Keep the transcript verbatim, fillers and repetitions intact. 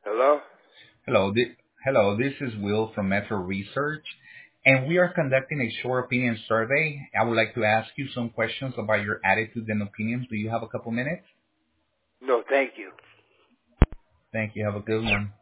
Hello? Hello, thi- hello. This is Will from Metro Research, and we are conducting a short opinion survey. I would like to ask you some questions about your attitudes and opinions. Do you have a couple minutes? No, thank you. Thank you. Have a good one.